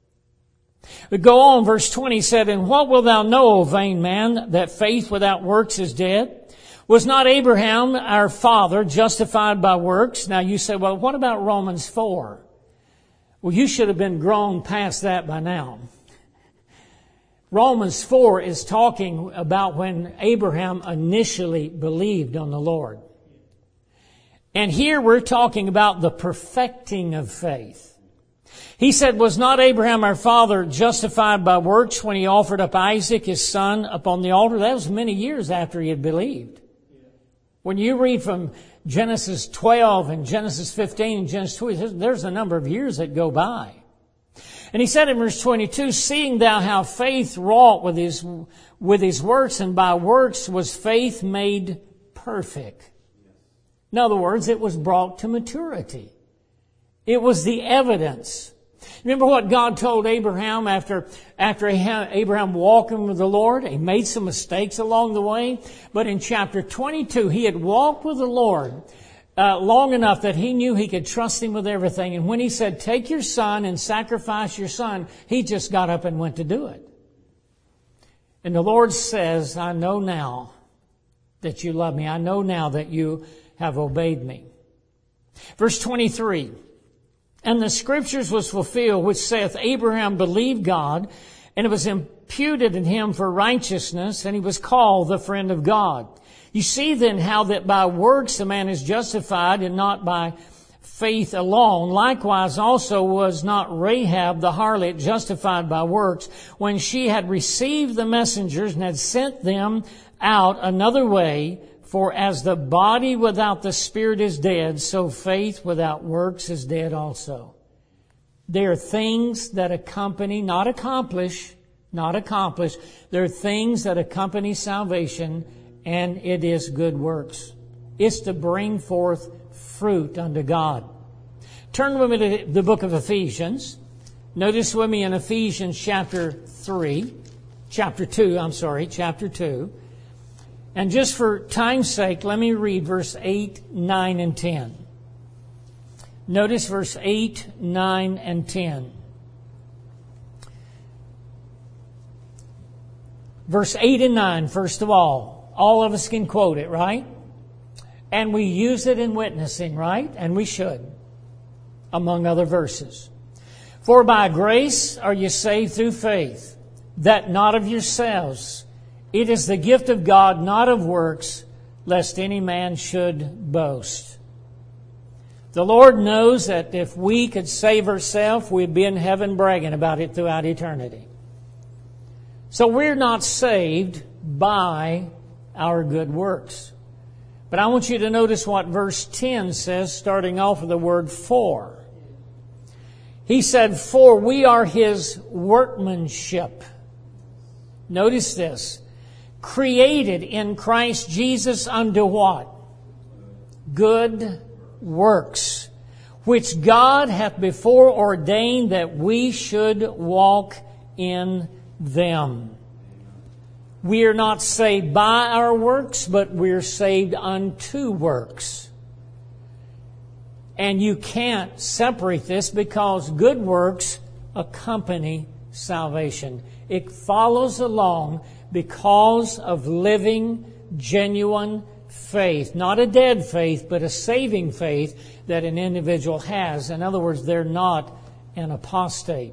But go on, verse 20 said, and what wilt thou know, O vain man, that faith without works is dead? Was not Abraham, our father, justified by works? Now you say, well, what about Romans 4? Well, you should have been grown past that by now. Romans 4 is talking about when Abraham initially believed on the Lord. And here we're talking about the perfecting of faith. He said, was not Abraham our father justified by works when he offered up Isaac, his son, upon the altar? That was many years after he had believed. When you read from Genesis 12 and Genesis 15 and Genesis 20, there's a number of years that go by. And he said in verse 22, seeing thou how faith wrought with his works, and by works was faith made perfect. In other words, it was brought to maturity. It was the evidence. Remember what God told Abraham after Abraham walking with the Lord? He made some mistakes along the way. But in chapter 22, he had walked with the Lord long enough that he knew he could trust him with everything. And when he said, take your son and sacrifice your son, he just got up and went to do it. And the Lord says, I know now that you love me. I know now that you have obeyed me. Verse 23. And the scriptures was fulfilled, which saith, Abraham believed God, and it was imputed in him for righteousness, and he was called the friend of God. You see then how that by works a man is justified, and not by faith alone. Likewise also was not Rahab the harlot justified by works, when she had received the messengers and had sent them out another way. For as the body without the spirit is dead, so faith without works is dead also. There are things that accompany, not accomplish. There are things that accompany salvation, and it is good works. It's to bring forth fruit unto God. Turn with me to the book of Ephesians. Notice with me in Ephesians chapter 2. And just for time's sake, let me read verse 8, 9, and 10. Notice verse 8, 9, and 10. Verse 8 and 9, first of all of us can quote it, right? And we use it in witnessing, right? And we should, among other verses. For by grace are you saved through faith, that not of yourselves. It is the gift of God, not of works, lest any man should boast. The Lord knows that if we could save ourselves, we'd be in heaven bragging about it throughout eternity. So we're not saved by our good works. But I want you to notice what verse 10 says, starting off with the word for. He said, for we are His workmanship. Notice this. Created in Christ Jesus unto what? Good works, which God hath before ordained that we should walk in them. We are not saved by our works, but we are saved unto works. And you can't separate this because good works accompany salvation. It follows along because of living, genuine faith. Not a dead faith, but a saving faith that an individual has. In other words, they're not an apostate.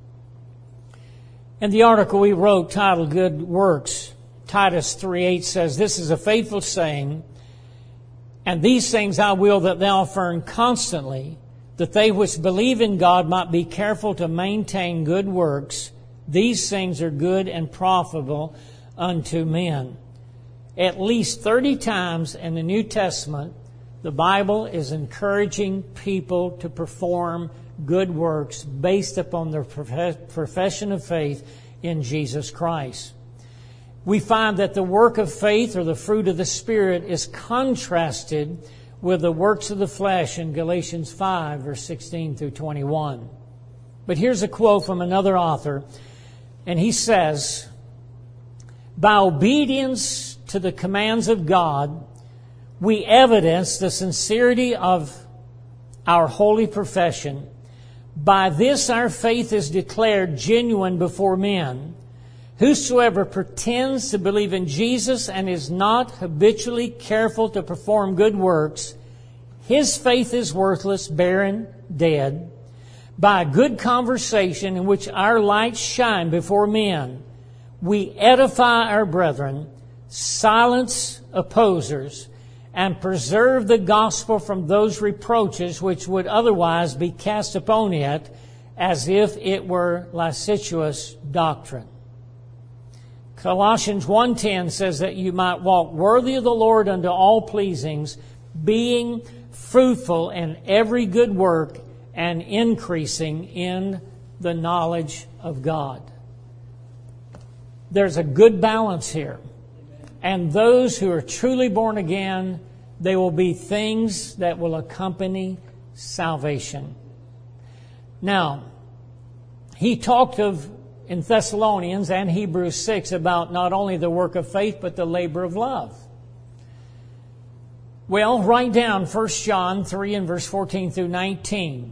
In the article we wrote titled Good Works, Titus 3:8 says, "This is a faithful saying, and these things I will that thou affirm constantly, that they which believe in God might be careful to maintain good works. These things are good and profitable unto men." At least 30 times in the New Testament, the Bible is encouraging people to perform good works based upon their profession of faith in Jesus Christ. We find that the work of faith or the fruit of the Spirit is contrasted with the works of the flesh in Galatians 5, verse 16 through 21. But here's a quote from another author, and he says, "By obedience to the commands of God, we evidence the sincerity of our holy profession. By this our faith is declared genuine before men. Whosoever pretends to believe in Jesus and is not habitually careful to perform good works, his faith is worthless, barren, dead. By good conversation in which our lights shine before men, we edify our brethren, silence opposers, and preserve the gospel from those reproaches which would otherwise be cast upon it as if it were licentious doctrine." Colossians 1:10 says that you might walk worthy of the Lord unto all pleasings, being fruitful in every good work and increasing in the knowledge of God. There's a good balance here. And those who are truly born again, they will be things that will accompany salvation. Now, he talked of in Thessalonians and Hebrews 6 about not only the work of faith, but the labor of love. Well, write down 1 John 3 and verse 14 through 19.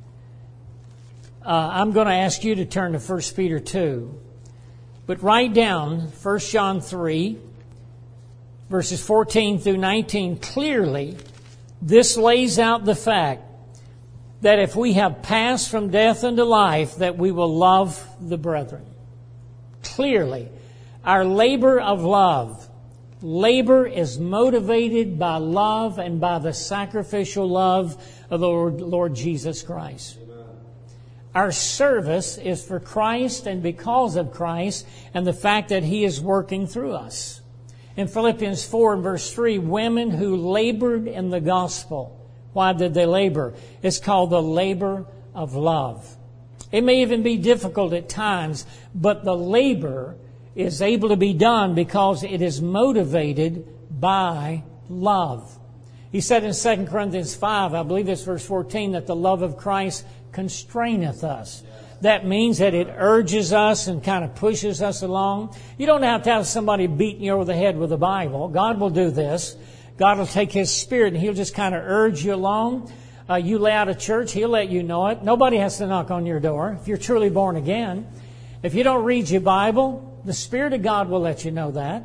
I'm going to ask you to turn to 1 Peter 2. But write down 1 John 3, verses 14 through 19 clearly. This lays out the fact that if we have passed from death unto life, that we will love the brethren. Clearly, our labor of love. Labor is motivated by love and by the sacrificial love of the Lord Jesus Christ. Amen. Our service is for Christ and because of Christ and the fact that He is working through us. In Philippians 4 and verse 3, women who labored in the gospel. Why did they labor? It's called the labor of love. It may even be difficult at times, but the labor is able to be done because it is motivated by love. He said in 2 Corinthians 5, I believe it's verse 14, that the love of Christ constraineth us. That means that it urges us and kind of pushes us along. You don't have to have somebody beating you over the head with the Bible. God will do this. God will take His Spirit and He'll just kind of urge you along. You lay out of church, He'll let you know it. Nobody has to knock on your door if you're truly born again. If you don't read your Bible, the Spirit of God will let you know that.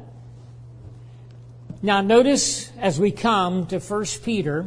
Now notice as we come to 1 Peter,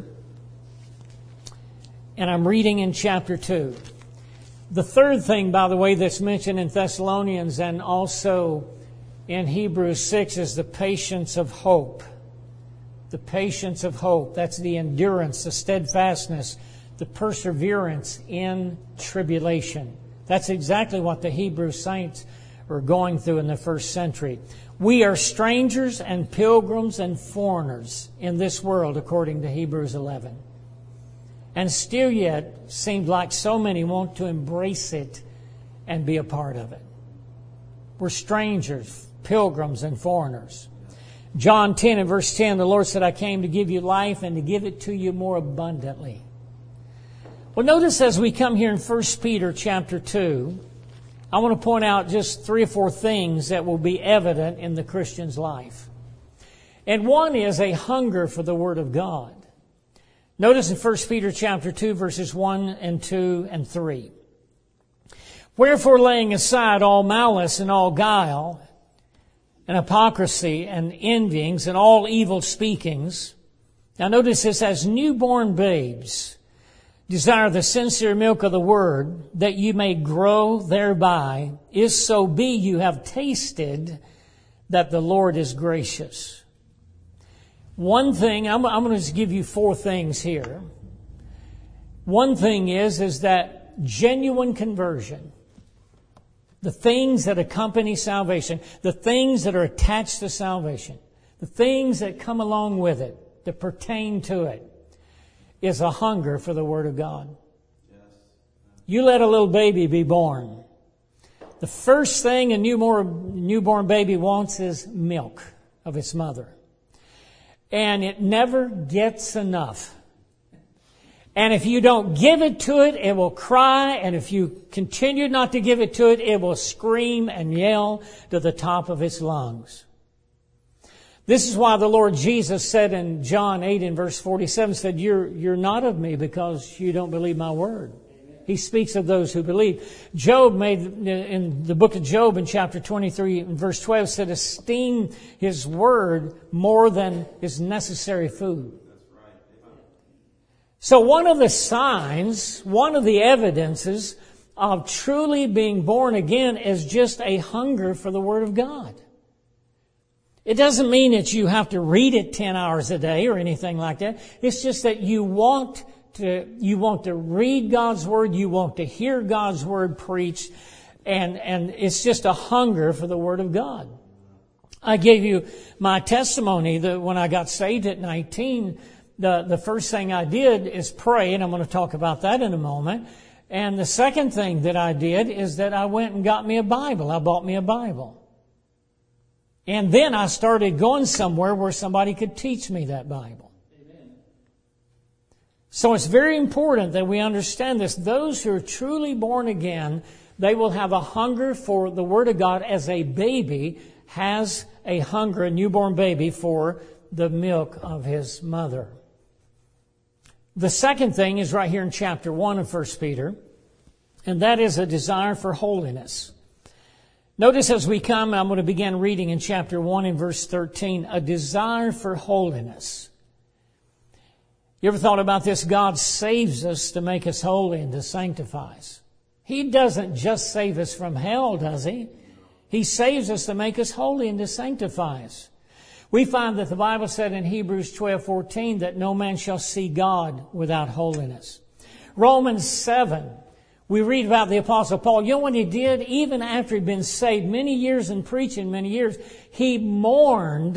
and I'm reading in chapter 2. The third thing, by the way, that's mentioned in Thessalonians and also in Hebrews 6 is the patience of hope. The patience of hope. That's the endurance, the steadfastness, the perseverance in tribulation. That's exactly what the Hebrew saints were going through in the first century. We are strangers and pilgrims and foreigners in this world, according to Hebrews 11. And still yet, seems like so many want to embrace it and be a part of it. We're strangers, pilgrims, and foreigners. John 10 and verse 10, the Lord said, I came to give you life and to give it to you more abundantly. Well, notice as we come here in 1 Peter chapter 2, I want to point out just 3 or 4 things that will be evident in the Christian's life. And one is a hunger for the Word of God. Notice in 1 Peter chapter 2, verses 1 and 2 and 3. Wherefore, laying aside all malice and all guile and hypocrisy and envyings and all evil speakings. Now notice this, as newborn babes, desire the sincere milk of the Word, that you may grow thereby, if so be you have tasted that the Lord is gracious. One thing, I'm going to just give you 4 things here. One thing is that genuine conversion, the things that accompany salvation, the things that are attached to salvation, the things that come along with it, that pertain to it, is a hunger for the Word of God. Yes. You let a little baby be born. The first thing a newborn baby wants is milk of its mother. And it never gets enough. And if you don't give it to it, it will cry. And if you continue not to give it to it, it will scream and yell to the top of its lungs. This is why the Lord Jesus said in John 8 and verse 47, said, You're not of me because you don't believe my word. He speaks of those who believe. Job made, in the book of Job in chapter 23 and verse 12, said, esteem his word more than his necessary food. So one of the signs, one of the evidences of truly being born again is just a hunger for the Word of God. It doesn't mean that you have to read it 10 hours a day or anything like that. It's just that you want to read God's Word, you want to hear God's Word preached, and it's just a hunger for the Word of God. I gave you my testimony that when I got saved at 19, the first thing I did is pray, and I'm going to talk about that in a moment. And the second thing that I did is that I went and got me a Bible. I bought me a Bible. And then I started going somewhere where somebody could teach me that Bible. Amen. So it's very important that we understand this. Those who are truly born again, they will have a hunger for the Word of God as a baby has a hunger, a newborn baby, for the milk of his mother. The second thing is right here in chapter 1 of 1 Peter, and that is a desire for holiness. Notice as we come, I'm going to begin reading in chapter 1 and verse 13, a desire for holiness. You ever thought about this? God saves us to make us holy and to sanctify us. He doesn't just save us from hell, does He? He saves us to make us holy and to sanctify us. We find that the Bible said in Hebrews 12:14 that no man shall see God without holiness. Romans 7, we read about the Apostle Paul. You know what he did? Even after he'd been saved many years and preaching many years, he mourned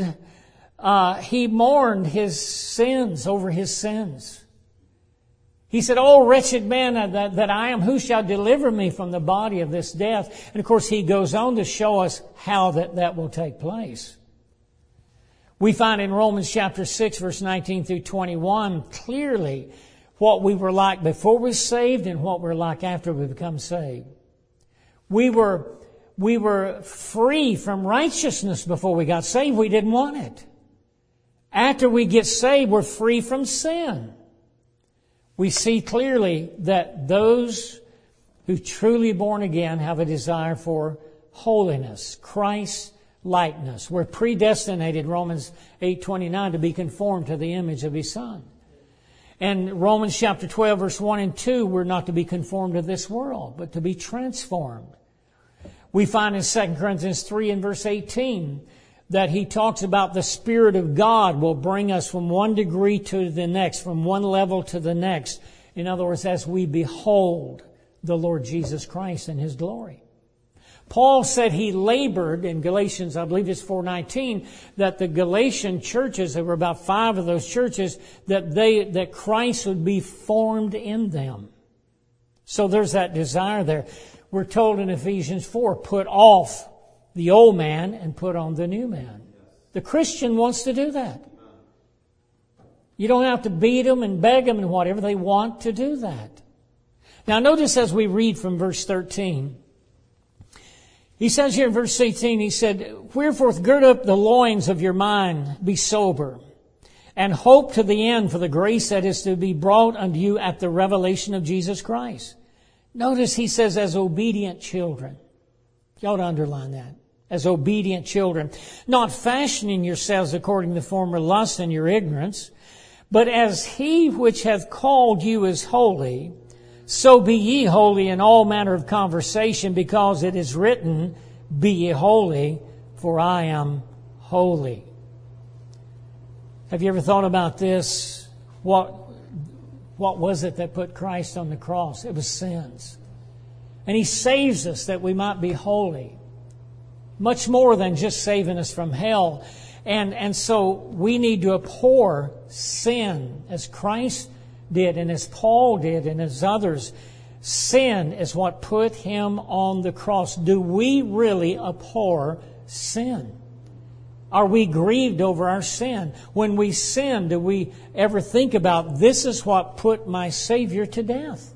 his sins over his sins. He said, "Oh, wretched man that I am, who shall deliver me from the body of this death?" And of course, he goes on to show us how that will take place. We find in Romans chapter 6, verse 19 through 21, clearly what we were like before we were saved and what we're like after we become saved. We were free from righteousness before we got saved. We didn't want it. After we get saved, we're free from sin. We see clearly that those who truly born again have a desire for holiness, Christ likeness. We're predestinated, Romans 8:29, to be conformed to the image of His Son. And Romans chapter 12, verse 1 and 2, we're not to be conformed to this world, but to be transformed. We find in 2 Corinthians 3 and verse 18 that he talks about the Spirit of God will bring us from one degree to the next, from one level to the next. In other words, as we behold the Lord Jesus Christ in His glory. Paul said he labored in Galatians, I believe it's 4:19, that the Galatian churches, there were about 5 of those churches, that Christ would be formed in them. So there's that desire there. We're told in Ephesians 4, put off the old man and put on the new man. The Christian wants to do that. You don't have to beat them and beg them and whatever. They want to do that. Now notice as we read from verse 13, he says here in verse 18, he said, "Wherefore gird up the loins of your mind, be sober, and hope to the end for the grace that is to be brought unto you at the revelation of Jesus Christ." Notice he says, as obedient children. You ought to underline that. As obedient children. Not fashioning yourselves according to former lusts and your ignorance, but as he which hath called you is holy, so be ye holy in all manner of conversation, because it is written, "Be ye holy, for I am holy." Have you ever thought about this? What was it that put Christ on the cross? It was sins. And He saves us that we might be holy. Much more than just saving us from hell. And so we need to abhor sin as Christ did and as Paul did and as others. Sin is what put Him on the cross. Do we really abhor sin? Are we grieved over our sin? When we sin, do we ever think about, this is what put my Savior to death?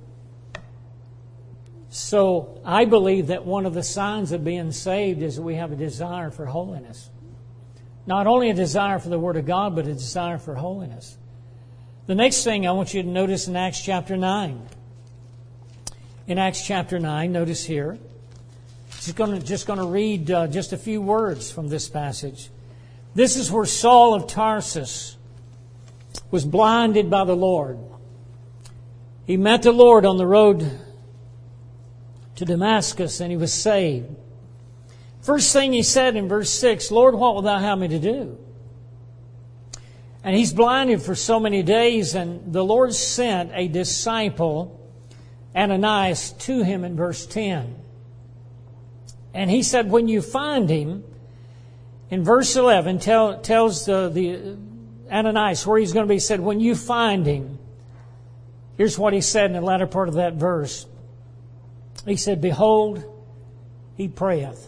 So I believe that one of the signs of being saved is that we have a desire for holiness. Not only a desire for the Word of God, but a desire for holiness. The next thing I want you to notice in Acts chapter 9. In Acts chapter 9, notice here. Just going to read just a few words from this passage. This is where Saul of Tarsus was blinded by the Lord. He met the Lord on the road to Damascus and he was saved. First thing he said in verse 6, "Lord, what wilt thou have me to do?" And he's blinded for so many days, and the Lord sent a disciple, Ananias, to him in verse 10. And he said, when you find him, in verse 11, tells the Ananias where he's going to be. He said, when you find him, here's what he said in the latter part of that verse. He said, "Behold, he prayeth."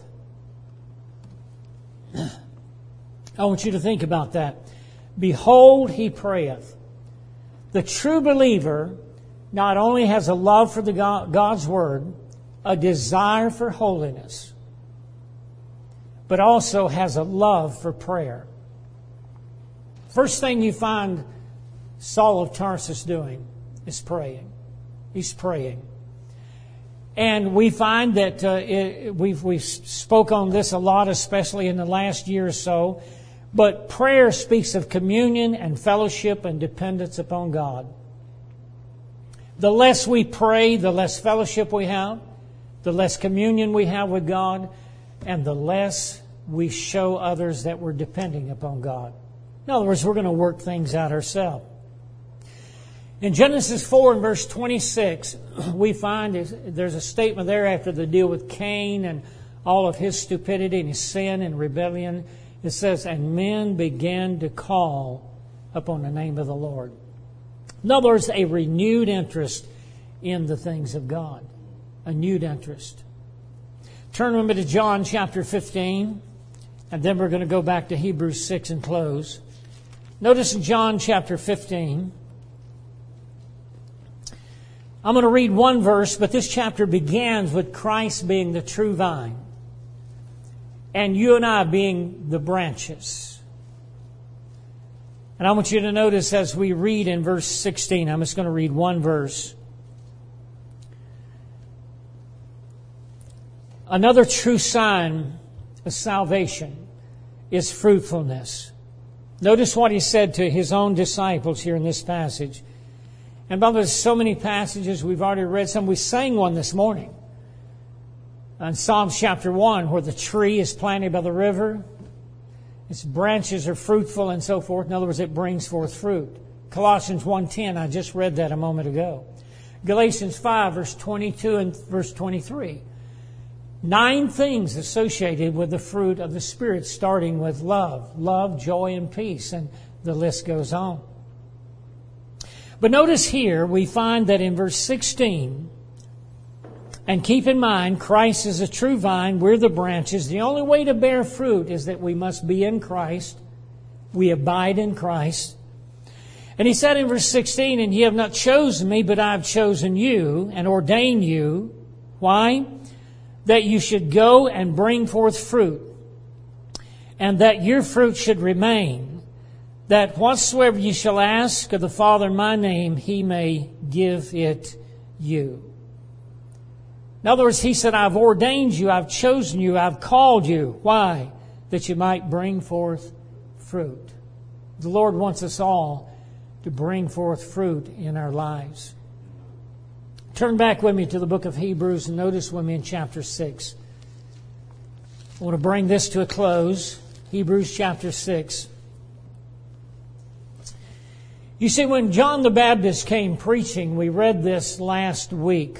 I want you to think about that. Behold, he prayeth. The true believer not only has a love for God's Word, a desire for holiness, but also has a love for prayer. First thing you find Saul of Tarsus doing is praying. He's praying. And we find that we've spoke on this a lot, especially in the last year or so. But prayer speaks of communion and fellowship and dependence upon God. The less we pray, the less fellowship we have, the less communion we have with God, and the less we show others that we're depending upon God. In other words, we're going to work things out ourselves. In Genesis 4 and verse 26, we find there's a statement there after the deal with Cain and all of his stupidity and his sin and rebellion. It says, "And men began to call upon the name of the Lord." In other words, a renewed interest in the things of God. A renewed interest. Turn with me to John chapter 15, and then we're going to go back to Hebrews 6 and close. Notice in John chapter 15, I'm going to read one verse, but this chapter begins with Christ being the true vine and you and I being the branches. And I want you to notice as we read in verse 16, I'm just going to read one verse. Another true sign of salvation is fruitfulness. Notice what he said to his own disciples here in this passage. And by the way, there's so many passages. We've already read some. We sang one this morning. In Psalms chapter 1, where the tree is planted by the river, its branches are fruitful and so forth. In other words, it brings forth fruit. Colossians 1:10, I just read that a moment ago. Galatians 5, verse 22 and verse 23. 9 things associated with the fruit of the Spirit, starting with love, joy, and peace. And the list goes on. But notice here, we find that in verse 16, and keep in mind, Christ is a true vine, we're the branches. The only way to bear fruit is that we must be in Christ. We abide in Christ. And he said in verse 16, and ye have not chosen me, but I have chosen you and ordained you. Why? That you should go and bring forth fruit, and that your fruit should remain, that whatsoever ye shall ask of the Father in my name, he may give it you. In other words, he said, I've ordained you, I've chosen you, I've called you. Why? That you might bring forth fruit. The Lord wants us all to bring forth fruit in our lives. Turn back with me to the book of Hebrews and notice with me in chapter 6. I want to bring this to a close. Hebrews chapter 6. You see, when John the Baptist came preaching, we read this last week.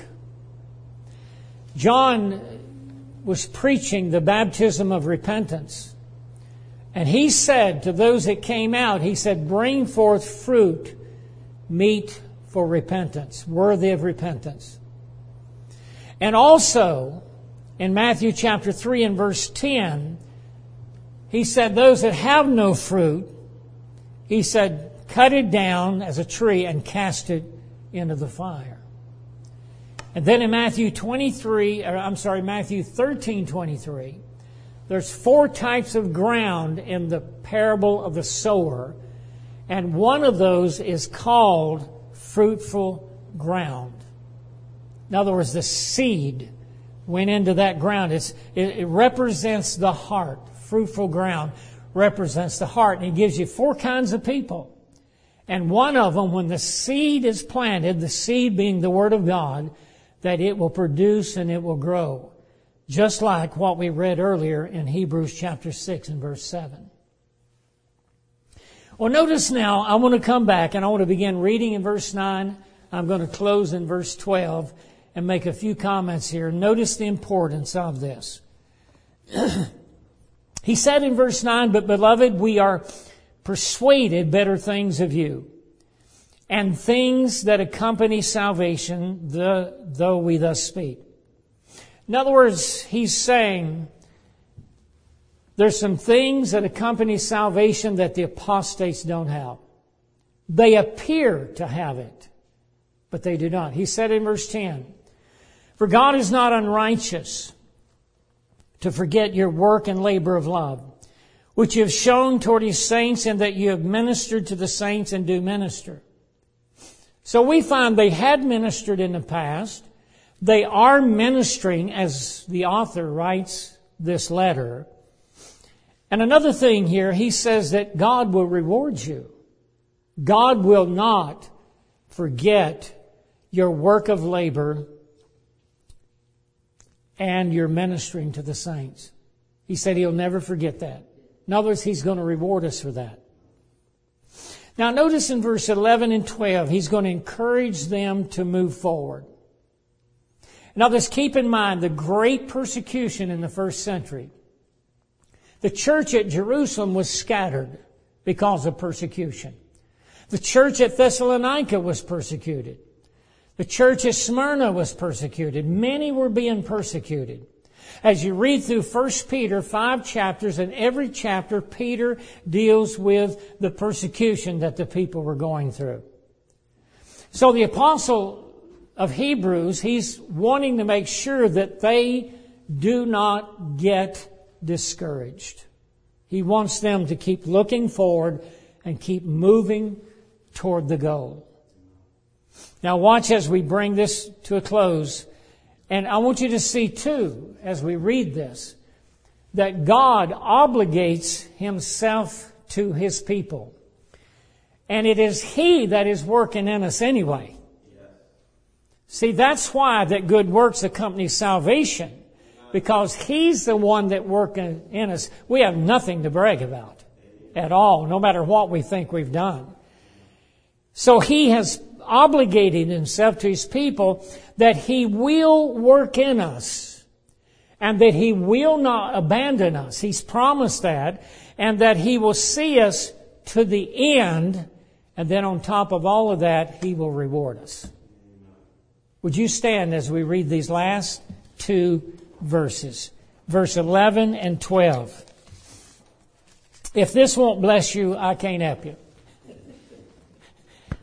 John was preaching the baptism of repentance. And he said to those that came out, he said, bring forth fruit, meet for repentance, worthy of repentance. And also, in Matthew chapter 3 and verse 10, he said, those that have no fruit, he said, cut it down as a tree and cast it into the fire. And then in Matthew 13:23, there's 4 types of ground in the parable of the sower, and one of those is called fruitful ground. In other words, the seed went into that ground. It represents the heart. Fruitful ground represents the heart. And it gives you 4 kinds of people. And one of them, when the seed is planted, the seed being the Word of God, that it will produce and it will grow. Just like what we read earlier in Hebrews chapter 6 and verse 7. Well, notice now, I want to come back and I want to begin reading in verse 9. I'm going to close in verse 12 and make a few comments here. Notice the importance of this. He said in verse 9, but beloved, we are persuaded better things of you, and things that accompany salvation, though we thus speak. In other words, he's saying there's some things that accompany salvation that the apostates don't have. They appear to have it, but they do not. He said in verse 10, for God is not unrighteous to forget your work and labor of love, which you have shown toward his saints, and that you have ministered to the saints and do minister. So we find they had ministered in the past. They are ministering as the author writes this letter. And another thing here, he says that God will reward you. God will not forget your work of labor and your ministering to the saints. He said he'll never forget that. In other words, he's going to reward us for that. Now notice in verse 11 and 12, he's going to encourage them to move forward. Now just keep in mind the great persecution in the first century. The church at Jerusalem was scattered because of persecution. The church at Thessalonica was persecuted. The church at Smyrna was persecuted. Many were being persecuted. As you read through 1 Peter, 5 chapters, in every chapter, Peter deals with the persecution that the people were going through. So the apostle of Hebrews, he's wanting to make sure that they do not get discouraged. He wants them to keep looking forward and keep moving toward the goal. Now watch as we bring this to a close. And I want you to see too, as we read this, that God obligates himself to his people. And it is he that is working in us anyway. See, that's why that good works accompany salvation. Because he's the one that working in us. We have nothing to brag about at all, no matter what we think we've done. So he has obligated himself to his people that he will work in us and that he will not abandon us. He's promised that, and that he will see us to the end, and then on top of all of that, he will reward us. Would you stand as we read these last 2 verses, verse 11 and 12. If this won't bless you, I can't help you.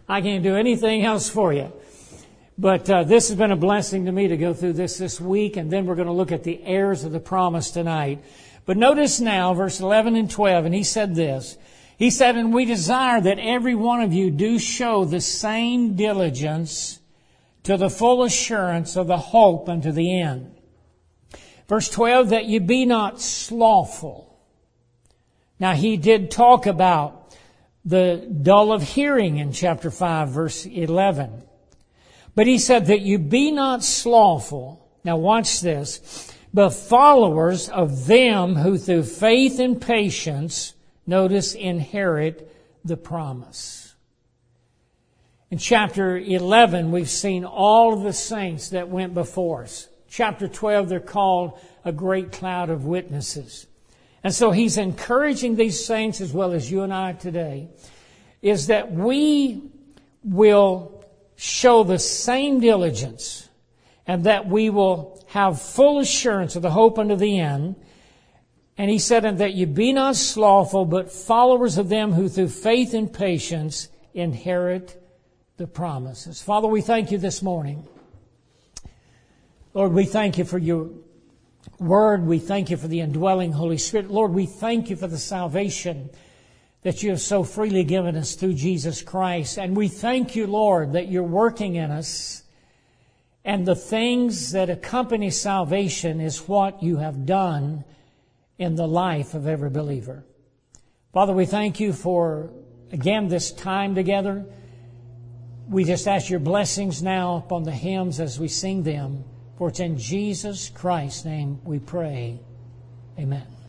I can't do anything else for you. But this has been a blessing to me to go through this week, and then we're going to look at the heirs of the promise tonight. But notice now, verse 11 and 12, and he said this. He said, and we desire that every one of you do show the same diligence to the full assurance of the hope unto the end. Verse 12, that you be not slothful. Now, he did talk about the dull of hearing in chapter 5, verse 11. But he said that you be not slothful. Now, watch this. But followers of them who through faith and patience, notice, inherit the promise. In chapter 11, we've seen all of the saints that went before us. Chapter 12, they're called a great cloud of witnesses. And so he's encouraging these saints, as well as you and I today, is that we will show the same diligence and that we will have full assurance of the hope unto the end. And he said, and that you be not slothful, but followers of them who through faith and patience inherit the promises. Father, we thank you this morning. Lord, we thank you for your word. We thank you for the indwelling Holy Spirit. Lord, we thank you for the salvation that you have so freely given us through Jesus Christ. And we thank you, Lord, that you're working in us. And the things that accompany salvation is what you have done in the life of every believer. Father, we thank you for, again, this time together. We just ask your blessings now upon the hymns as we sing them. For it's in Jesus Christ's name we pray. Amen.